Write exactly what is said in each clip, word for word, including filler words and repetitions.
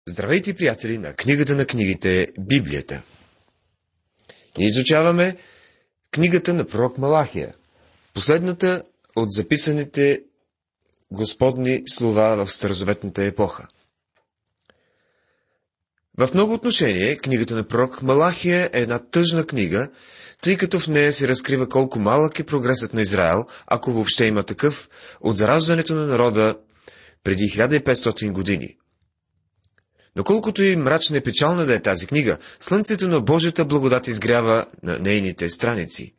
Здравейте, приятели на книгата на книгите, Библията. Ние изучаваме книгата на пророк Малахия, последната от записаните Господни слова в старозаветната епоха. В много отношение книгата на пророк Малахия е една тъжна книга, тъй като в нея се разкрива колко малък е прогресът на Израел, ако въобще има такъв, от зараждането на народа преди хиляда и петстотин години. Но колкото и мрачна и печална да е тази книга, слънцето на Божията благодат изгрява на нейните страници.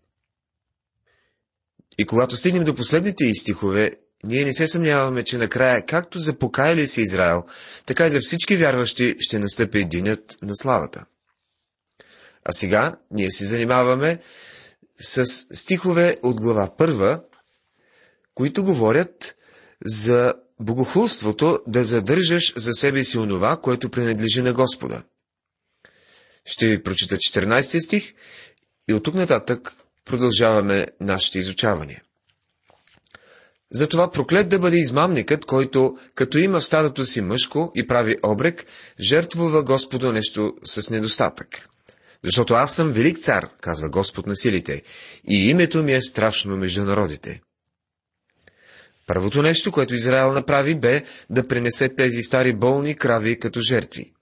И когато стигнем до последните и стихове, ние не се съмняваме, че накрая, както за покаяли се Израел, така и за всички вярващи ще настъпи денят на славата. А сега ние се занимаваме с стихове от глава първа, които говорят за богохулството да задържаш за себе си онова, което принадлежи на Господа. Ще ви прочита четиринайсети стих и от тук нататък продължаваме нашите изучавания. Затова проклет да бъде измамникът, който, като има в стадото си мъжко и прави обрек, жертвува Господу нещо с недостатък. Защото аз съм велик цар, казва Господ на силите, и името ми е страшно между народите. Първото нещо, което Израел направи, бе да принесе тези стари болни крави като жертви.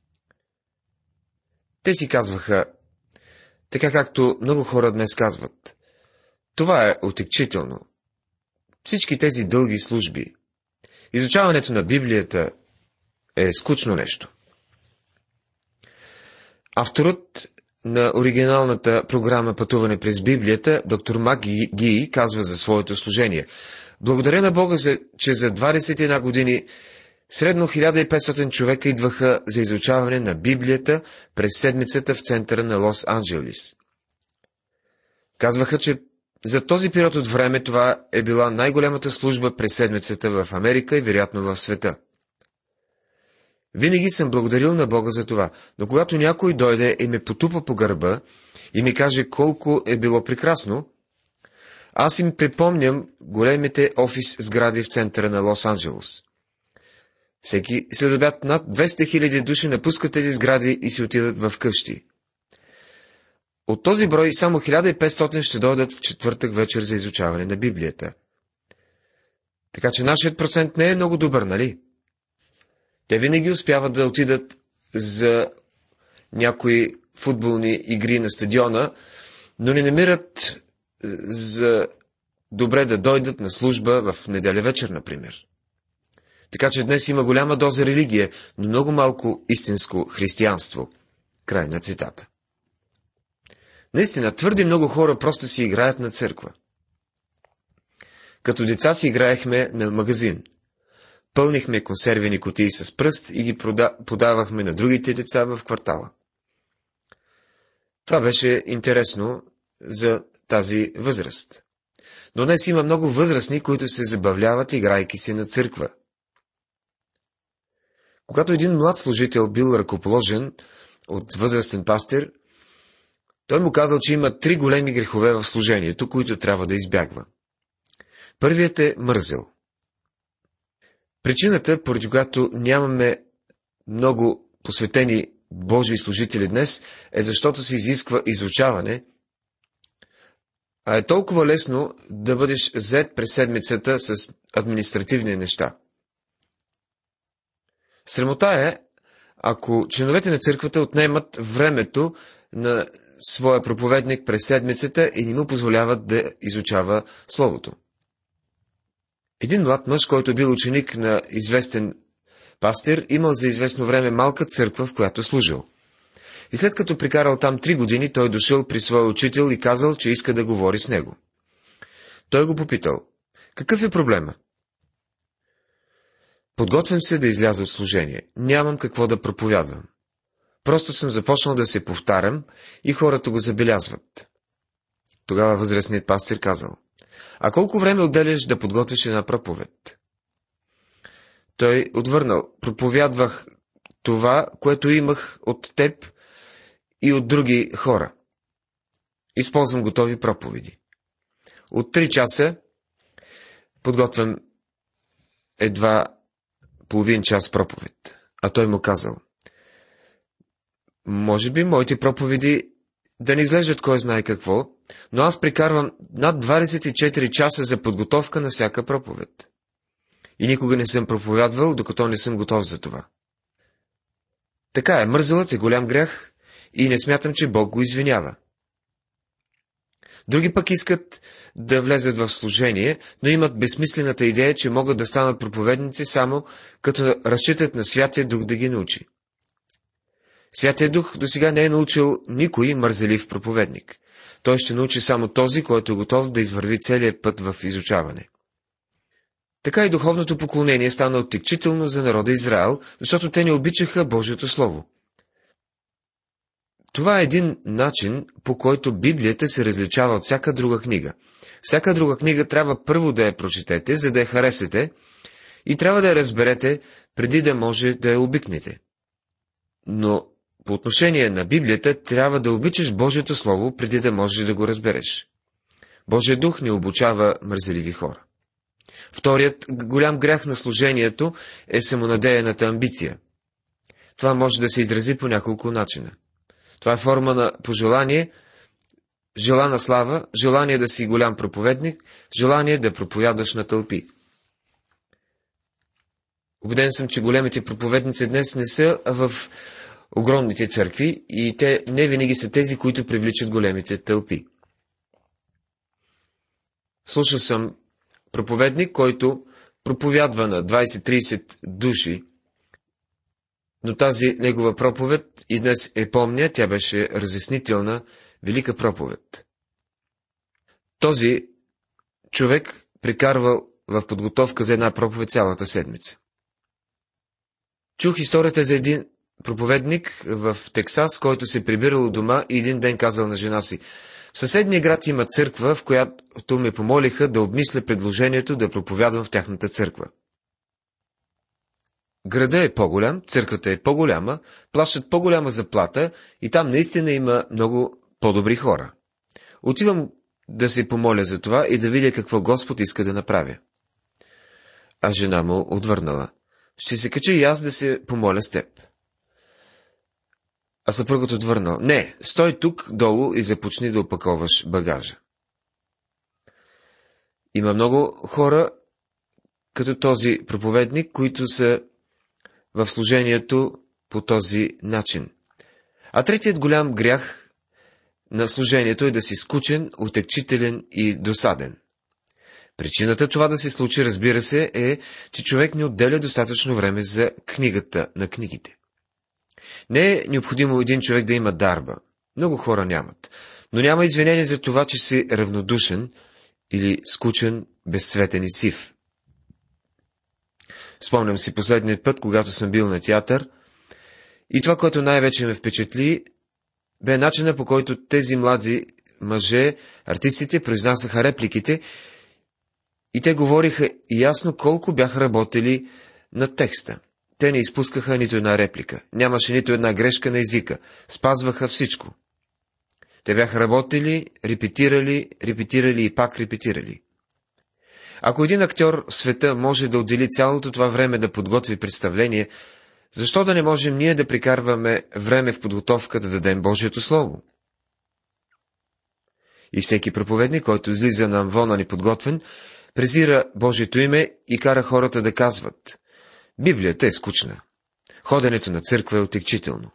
Те си казваха, така както много хора днес казват, това е отекчително. Всички тези дълги служби, изучаването на Библията е скучно нещо. Авторът на оригиналната програма Пътуване през Библията, доктор Мак Ги, казва за своето служение: благодаря на Бога, че за двадесет и една години средно хиляда и петстотин човека идваха за изучаване на Библията през седмицата в центъра на Лос-Анджелис. Казваха, че за този период от време това е била най-голямата служба през седмицата в Америка и вероятно в света. Винаги съм благодарил на Бога за това, но когато някой дойде и ме потупа по гърба и ми каже колко е било прекрасно, аз им припомням големите офис сгради в центъра на Лос-Анджелес. Всеки следобед над двеста хиляди души напускат тези сгради и си отидат в къщи. От този брой само хиляда и петстотин ще дойдат в четвъртък вечер за изучаване на Библията. Така че нашият процент не е много добър, нали? Те винаги успяват да отидат за някои футболни игри на стадиона, но не намират за добре да дойдат на служба в неделя вечер, например. Така че днес има голяма доза религия, но много малко истинско християнство. Край на цитата. Наистина, твърде много хора просто си играят на църква. Като деца си играехме на магазин. Пълнихме консервени кутии с пръст и ги подавахме на другите деца в квартала. Това беше интересно за тази възраст. Но днес има много възрастни, които се забавляват, играйки си на църква. Когато един млад служител бил ръкоположен от възрастен пастир, той му казал, че има три големи грехове в служението, които трябва да избягва. Първият е мързел. Причината, поради която нямаме много посветени Божии служители днес, е защото се изисква изучаване, а е толкова лесно да бъдеш зет през седмицата с административни неща. Срамота е, ако членовете на църквата отнемат времето на своя проповедник през седмицата и не му позволяват да изучава Словото. Един млад мъж, който бил ученик на известен пастир, имал за известно време малка църква, в която служил. И след като прикарал там три години, той дошъл при своя учител и казал, че иска да говори с него. Той го попитал: какъв е проблема? Подготвям се да изляза от служение. Нямам какво да проповядвам. Просто съм започнал да се повтарям и хората го забелязват. Тогава възрастният пастир казал: а колко време отделяш да подготвиш една проповед? Той отвърнал: проповядвах това, което имах от теб и от други хора. Използвам готови проповеди. От три часа подготвям едва половин час проповед. А той му казал: може би моите проповеди да не изглеждат кой знае какво, но аз прикарвам над двадесет и четири часа за подготовка на всяка проповед. И никога не съм проповядвал, докато не съм готов за това. Така е, мързелът е голям грях и не смятам, че Бог го извинява. Други пък искат да влезат в служение, но имат безсмислената идея, че могат да станат проповедници само като разчитат на Святия Дух да ги научи. Святия Дух досега не е научил никой мързелив проповедник. Той ще научи само този, който е готов да извърви целият път в изучаване. Така и духовното поклонение стана отекчително за народа Израел, защото те не обичаха Божието Слово. Това е един начин, по който Библията се различава от всяка друга книга. Всяка друга книга трябва първо да я прочетете, за да я харесате, и трябва да я разберете, преди да може да я обикнете. Но по отношение на Библията трябва да обичаш Божието Слово, преди да можеш да го разбереш. Божия дух не обучава мързеливи хора. Вторият голям грях на служението е самонадеяната амбиция. Това може да се изрази по няколко начина. Това е форма на пожелание, желана слава, желание да си голям проповедник, желание да проповядаш на тълпи. Убеден съм, че големите проповедници днес не са в огромните църкви и те не винаги са тези, които привличат големите тълпи. Слушал съм проповедник, който проповядва на двадесет-тридесет души, но тази негова проповед и днес е помня, тя беше разяснителна, велика проповед. Този човек прекарвал в подготовка за една проповед цялата седмица. Чух историята за един проповедник в Тексас, който се прибирал у дома и един ден казал на жена си: в съседния град има църква, в която ме помолиха да обмисля предложението да проповядвам в тяхната църква. Града е по-голям, църквата е по-голяма, плащат по-голяма заплата и там наистина има много по-добри хора. Отивам да се помоля за това и да видя какво Господ иска да направя. А жена му отвърнала: ще се кача и аз да се помоля с теб. А съпругът отвърнал: не, стой тук долу и започни да опаковаш багажа. Има много хора, като този проповедник, които са в служението по този начин. А третият голям грях на служението е да си скучен, отекчителен и досаден. Причината това да се случи, разбира се, е, че човек не отделя достатъчно време за книгата на книгите. Не е необходимо един човек да има дарба. Много хора нямат. Но няма извинение за това, че си равнодушен или скучен, безцветен и сив. Спомням си последният път, когато съм бил на театър, и това, което най-вече ме впечатли, бе начина, по който тези млади мъже, артистите, произнасяха репликите, и те говориха ясно колко бяха работили на текста. Те не изпускаха нито една реплика, нямаше нито една грешка на езика, спазваха всичко. Те бяха работили, репетирали, репетирали и пак репетирали. Ако един актьор в света може да отдели цялото това време да подготви представление, защо да не можем ние да прикарваме време в подготовка да дадем Божието Слово? И всеки проповедник, който излиза на амвона неподготвен, презира Божието име и кара хората да казват: Библията е скучна. Ходенето на църква е отекчително.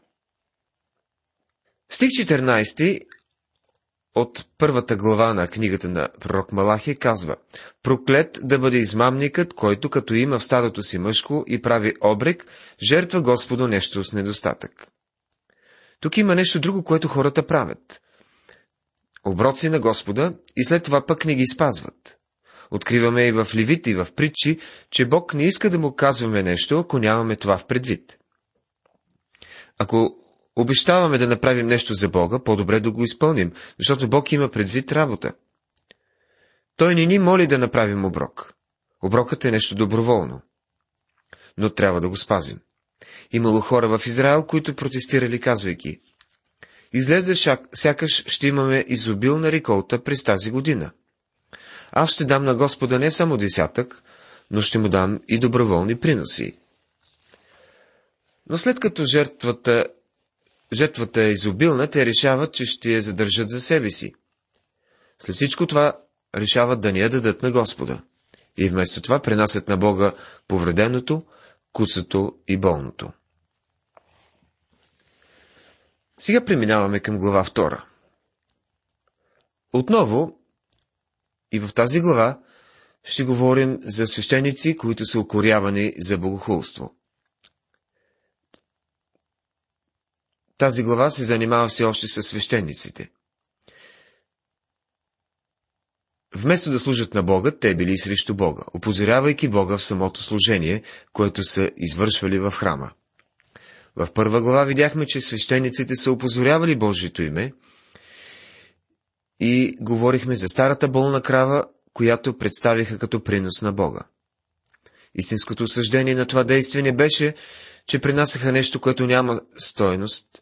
Стих четиринайсети от първата глава на книгата на пророк Малахия казва: проклет да бъде измамникът, който като има в стадото си мъжко и прави обрек, жертва Господу нещо с недостатък. Тук има нещо друго, което хората правят. Оброци на Господа и след това пък не ги спазват. Откриваме и в Левит, и в Притчи, че Бог не иска да му казваме нещо, ако нямаме това в предвид. Ако обещаваме да направим нещо за Бога, по-добре да го изпълним, защото Бог има предвид работа. Той не ни моли да направим оброк. Оброкът е нещо доброволно. Но трябва да го спазим. Имало хора в Израел, които протестирали, казвайки: излезе сякаш ще имаме изобилна реколта през тази година. Аз ще дам на Господа не само десятък, но ще му дам и доброволни приноси. Но след като жертвата, жертвата е изобилна, те решават, че ще я задържат за себе си. След всичко това решават да ни я дадат на Господа. И вместо това пренасят на Бога повреденото, куцато и болното. Сега преминаваме към глава втора. Отново, и в тази глава, ще говорим за свещеници, които са укорявани за богохулство. Тази глава се занимава все още с свещениците. Вместо да служат на Бога, те били срещу Бога, опозорявайки Бога в самото служение, което са извършвали в храма. В първа глава видяхме, че свещениците са опозорявали Божието име и говорихме за старата болна крава, която представиха като принос на Бога. Истинското осъждение на това действие не беше, че принасяха нещо, което няма стойност.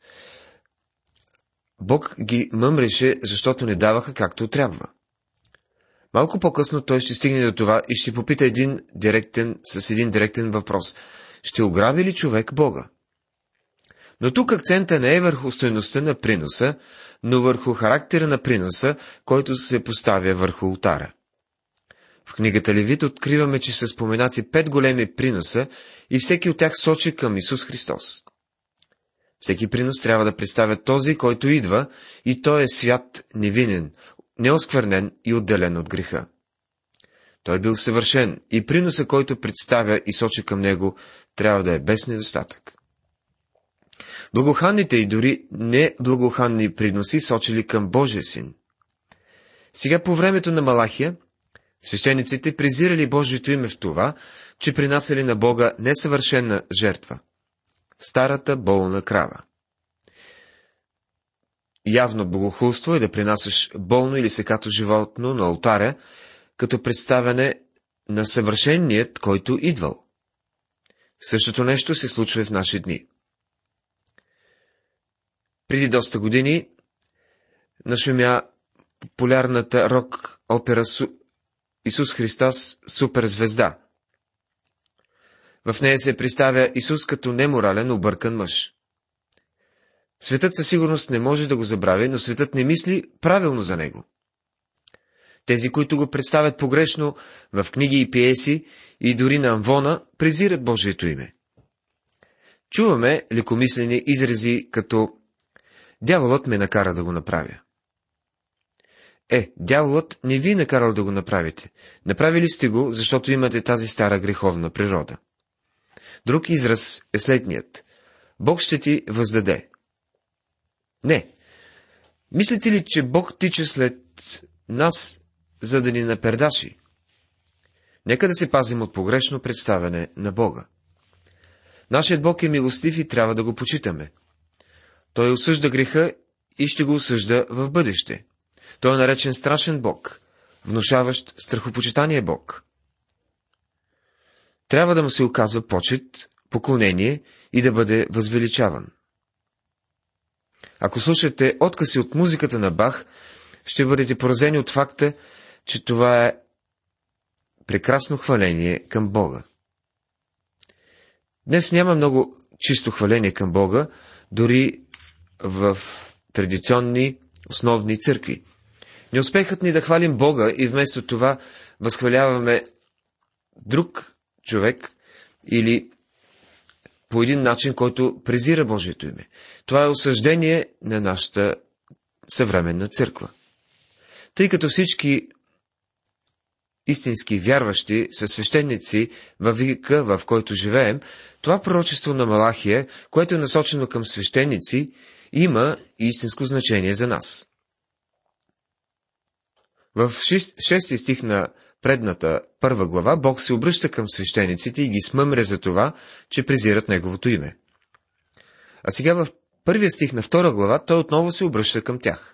Бог ги мъмреше, защото не даваха както трябва. Малко по-късно той ще стигне до това и ще попита един директен, с един директен въпрос. Ще ограби ли човек Бога? Но тук акцента не е върху стойността на приноса, но върху характера на приноса, който се поставя върху олтара. В книгата Левит откриваме, че са споменати пет големи приноса и всеки от тях сочи към Исус Христос. Всеки принос трябва да представя този, който идва, и той е свят, невинен, неосквернен и отделен от греха. Той бил съвършен и приноса, който представя и сочи към него, трябва да е без недостатък. Благоханните и дори неблагоханни приноси сочили към Божия син. Сега по времето на Малахия, свещениците презирали Божието име в това, че принасяли на Бога несъвършена жертва – старата болна крава. Явно богохулство е да принасяш болно или секато животно на олтаря, като представяне на съвършеният, който идвал. Същото нещо се случва и в наши дни. Преди доста години нашумя популярната рок-опера Исус Христос суперзвезда. В нея се представя Исус като неморален, объркан мъж. Светът със сигурност не може да го забрави, но светът не мисли правилно за него. Тези, които го представят погрешно в книги и пиеси и дори на амвона, презират Божието име. Чуваме лекомислени изрази като «Дяволът ме накара да го направя». Е, дяволът не ви накарал да го направите. Направили сте го, защото имате тази стара греховна природа. Друг израз е следният. Бог ще ти въздаде. Не. Мислите ли, че Бог тича след нас, за да ни напердаши? Нека да се пазим от погрешно представяне на Бога. Нашият Бог е милостив и трябва да го почитаме. Той осъжда греха и ще го осъжда в бъдеще. Той е наречен страшен Бог, внушаващ страхопочитание Бог. Трябва да му се оказва почит, поклонение и да бъде възвеличаван. Ако слушате откъси от музиката на Бах, ще бъдете поразени от факта, че това е прекрасно хваление към Бога. Днес няма много чисто хваление към Бога, дори в традиционни основни църкви. Неуспехът ни да хвалим Бога и вместо това възхваляваме друг човек или по един начин, който презира Божието име. Това е осъждение на нашата съвременна църква. Тъй като всички истински вярващи са свещеници във века, в който живеем, това пророчество на Малахия, което е насочено към свещеници, има истинско значение за нас. В шести стих на предната първа глава Бог се обръща към свещениците и ги смъмря за това, че презират Неговото име. А сега в първия стих на втора глава той отново се обръща към тях.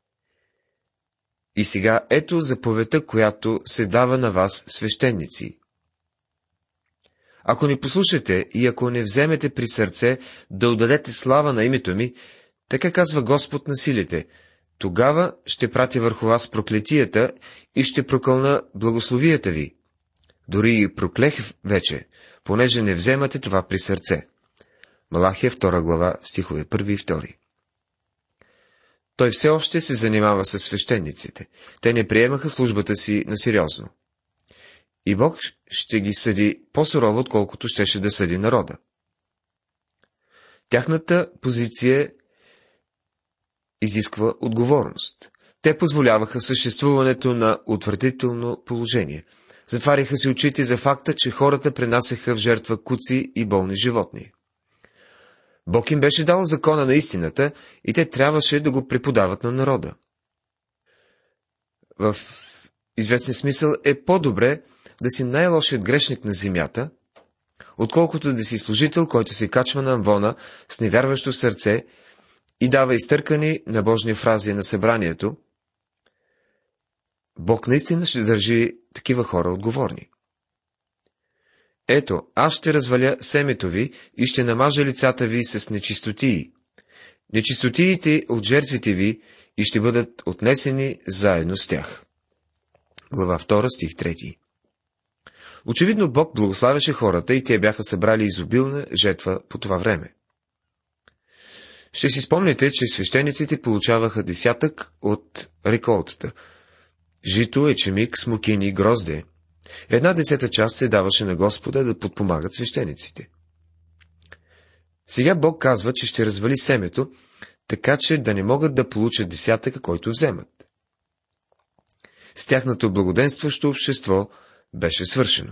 И сега ето заповедта, която се дава на вас, свещеници. Ако не послушате и ако не вземете при сърце да отдадете слава на името ми, така казва Господ на силите, тогава ще пратя върху вас проклетията и ще прокълна благословията ви. Дори и проклех вече, понеже не вземате това при сърце. Малахия втора глава, стихове първи и втори. Той все още се занимава с свещениците. Те не приемаха службата си насериозно. И Бог ще ги съди по-сурово, отколкото щеше да съди народа. Тяхната позиция изисква отговорност. Те позволяваха съществуването на отвратително положение. Затваряха си очите за факта, че хората пренасяха в жертва куци и болни животни. Бог им беше дал закона на истината и те трябваше да го преподават на народа. В известен смисъл е по-добре да си най-лошият грешник на земята, отколкото да си служител, който се качва на амвона с невярващо сърце и дава изтъркани набожни фрази на събранието. Бог наистина ще държи такива хора отговорни. Ето, аз ще разваля семето ви и ще намажа лицата ви с нечистотии. Нечистотиите от жертвите ви и ще бъдат отнесени заедно с тях. Глава втора, стих трети. Очевидно Бог благославяше хората и те бяха събрали изобилна жетва по това време. Ще си спомните, че свещениците получаваха десятък от реколтата. Жито, ечемик, смокини, грозде. Една десета част се даваше на Господа да подпомагат свещениците. Сега Бог казва, че ще развали семето, така че да не могат да получат десятъка, който вземат. С тяхното благоденстващо общество беше свършено.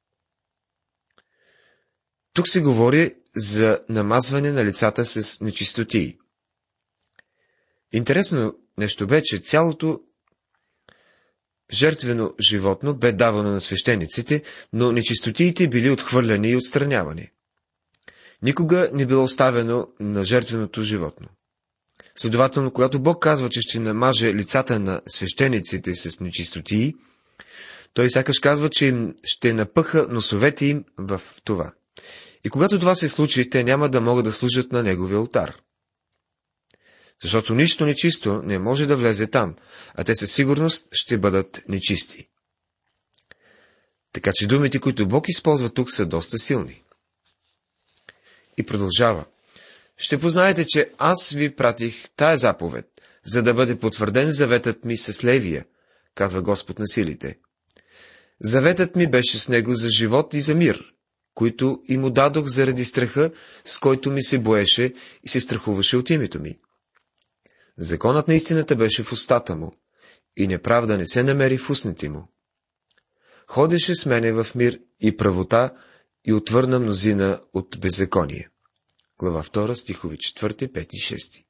Тук се говори за намазване на лицата с нечистотии. Интересно нещо бе, че цялото жертвено животно бе давано на свещениците, но нечистотиите били отхвърляни и отстранявани. Никога не било оставено на жертвеното животно. Следователно, когато Бог казва, че ще намаже лицата на свещениците с нечистотии, той сякаш казва, че им ще напъха носовете им в това. И когато това се случи, те няма да могат да служат на неговия олтар. Защото нищо нечисто не може да влезе там, а те със сигурност ще бъдат нечисти. Така че думите, които Бог използва тук, са доста силни. И продължава. Ще познаете, че аз ви пратих тая заповед, за да бъде потвърден заветът ми с Левия, казва Господ на силите. Заветът ми беше с него за живот и за мир, които и му дадох заради страха, с който ми се боеше и се страхуваше от името ми. Законът на истината беше в устата му, и неправда не се намери в устните му. Ходеше с мене в мир и правота и отвърна мнозина от беззаконие. Глава втора, стихови четвърти, пети и шести.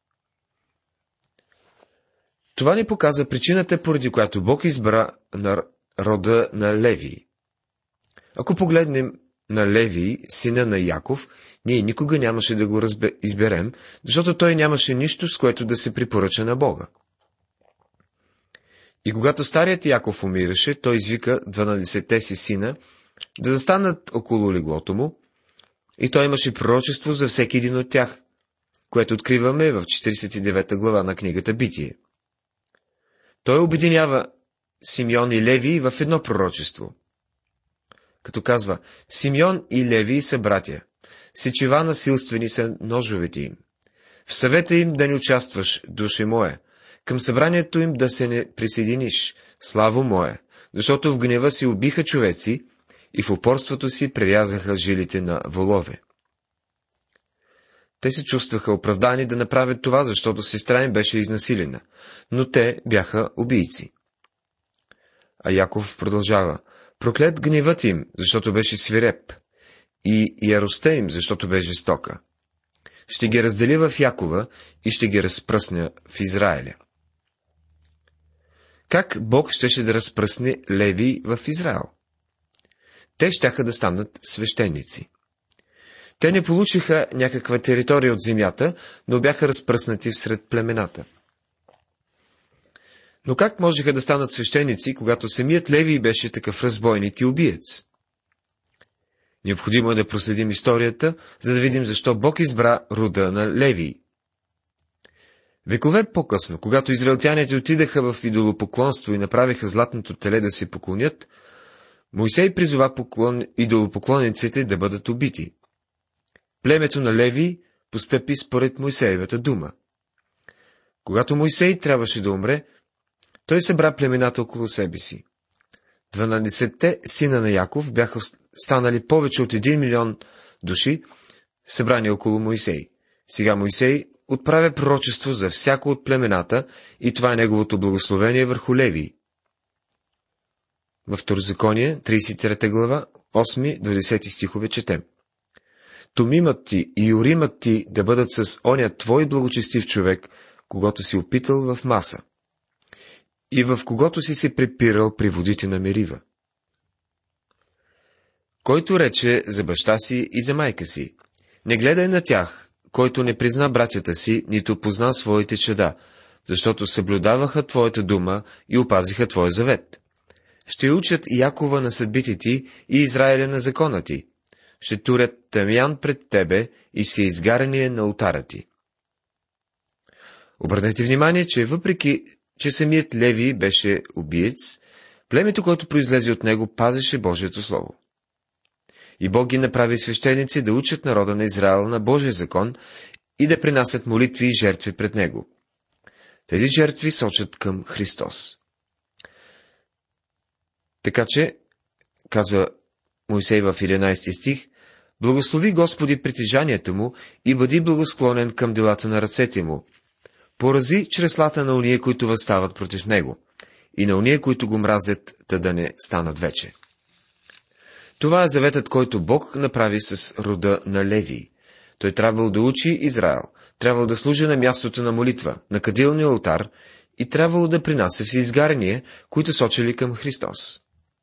Това ни показа причината, поради която Бог избра на рода на Левии. Ако погледнем на Левий, сина на Яков, ние никога нямаше да го разбе... изберем, защото той нямаше нищо, с което да се препоръча на Бога. И когато старият Яков умираше, той извика дванадесетте си сина да застанат около леглото му, и той имаше пророчество за всеки един от тях, което откриваме в четиридесет и девета глава на книгата Битие. Той обединява Симеон и Леви в едно пророчество, като казва: Симеон и Леви са братя, сечива насилствени са ножовете им. В съвета им да не участваш, душе моя, към събранието им да се не присъединиш, славо моя, защото в гнева си убиха човеци и в упорството си прерязаха жилите на волове. Те се чувстваха оправдани да направят това, защото сестра им беше изнасилена, но те бяха убийци. А Яков продължава: проклет гневът им, защото беше свиреп, и яростта им, защото бе жестока. Ще ги раздели в Якова и ще ги разпръсне в Израиля. Как Бог щеше да разпръсне Леви в Израел? Те щяха да станат свещеници. Те не получиха някаква територия от земята, но бяха разпръснати всред племената. Но как можеха да станат свещеници, когато самият Левий беше такъв разбойник и убиец? Необходимо е да проследим историята, за да видим защо Бог избра рода на Левий. Векове по-късно, когато израелтяните отидаха в идолопоклонство и направиха златното теле да се поклонят, Мойсей призова поклон... идолопоклонниците да бъдат убити. Племето на Леви постъпи според Мойсеевата дума. Когато Мойсей трябваше да умре, той събра племената около себе си. Дванадесетте сина на Яков бяха станали повече от един милион души, събрани около Мойсей. Сега Мойсей отправя пророчество за всяко от племената и това е неговото благословение върху Левии. Във Второзаконие, тридесет и трета глава, осми до десети стихове четем. Томимът ти и Юримът ти да бъдат с оня твой благочестив човек, когато си опитал в Маса, и в когото си се препирал при водите на Мерива. Който рече за баща си и за майка си, не гледай на тях, който не призна братята си, нито позна своите чеда, защото съблюдаваха твоята дума и опазиха твоя завет. Ще учат Якова на съдбите ти и Израиля на закона ти. Ще турят тамян пред тебе и всеизгарение на олтара ти. Обърнете внимание, че въпреки, че самият Леви беше убиец, племето, което произлезе от него, пазеше Божието слово. И Бог ги направи свещеници да учат народа на Израел на Божия закон и да принасят молитви и жертви пред него. Тези жертви сочат към Христос. Така че, каза Мойсей в единайсети стих, благослови Господи притежанието му и бъди благосклонен към делата на ръцете му. Порази чреслата на уния, които възстават против него, и на уния, които го мразят, та да не станат вече. Това е заветът, който Бог направи с рода на Левии. Той трябвало да учи Израел, трябвало да служи на мястото на молитва, на кадилния олтар и трябвало да принася всеизгарения, които сочили към Христос.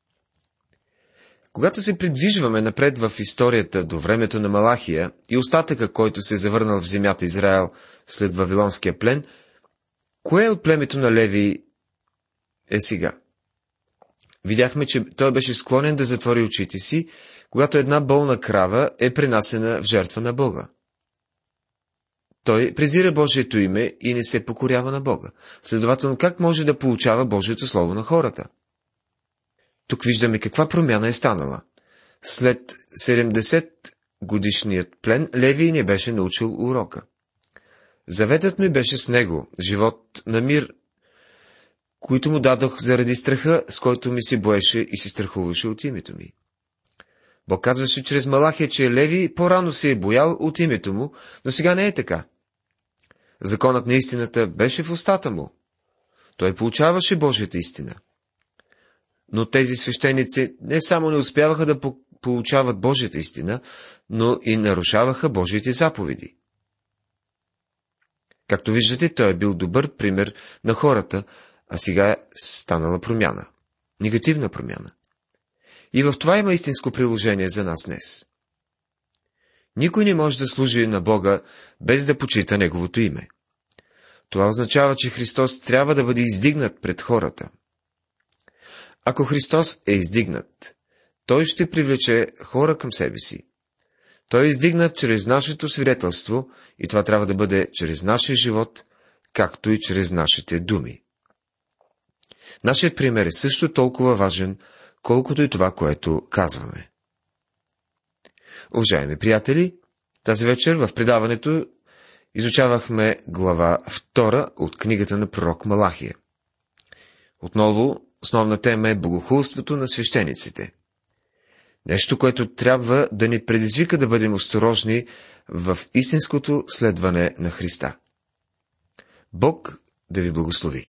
Когато се придвижваме напред в историята до времето на Малахия и остатъка, който се е завърнал в земята Израел след Вавилонския плен, кое от племето на Леви е сега? Видяхме, че той беше склонен да затвори очите си, когато една болна крава е принасена в жертва на Бога. Той презира Божието име и не се покорява на Бога. Следователно, как може да получава Божието слово на хората? Тук виждаме каква промяна е станала. След седемдесет годишният плен, Левий не беше научил урока. Заветът ми беше с него, живот на мир, които му дадох заради страха, с който ми се боеше и се страхуваше от името ми. Бог казваше чрез Малахия, че Леви по-рано се е боял от името му, но сега не е така. Законът на истината беше в устата му. Той получаваше Божията истина. Но тези свещеници не само не успяваха да получават Божията истина, но и нарушаваха Божиите заповеди. Както виждате, той е бил добър пример на хората, а сега е станала промяна. Негативна промяна. И в това има истинско приложение за нас днес. Никой не може да служи на Бога, без да почита Неговото име. Това означава, че Христос трябва да бъде издигнат пред хората. Ако Христос е издигнат, Той ще привлече хора към себе си. Той е издигнат чрез нашето свидетелство и това трябва да бъде чрез нашия живот, както и чрез нашите думи. Нашият пример е също толкова важен, колкото и това, което казваме. Уважаеми приятели, тази вечер в предаването изучавахме глава втора от книгата на пророк Малахия. Отново, основна тема е богохулството на свещениците. Нещо, което трябва да ни предизвика да бъдем осторожни в истинското следване на Христа. Бог да ви благослови!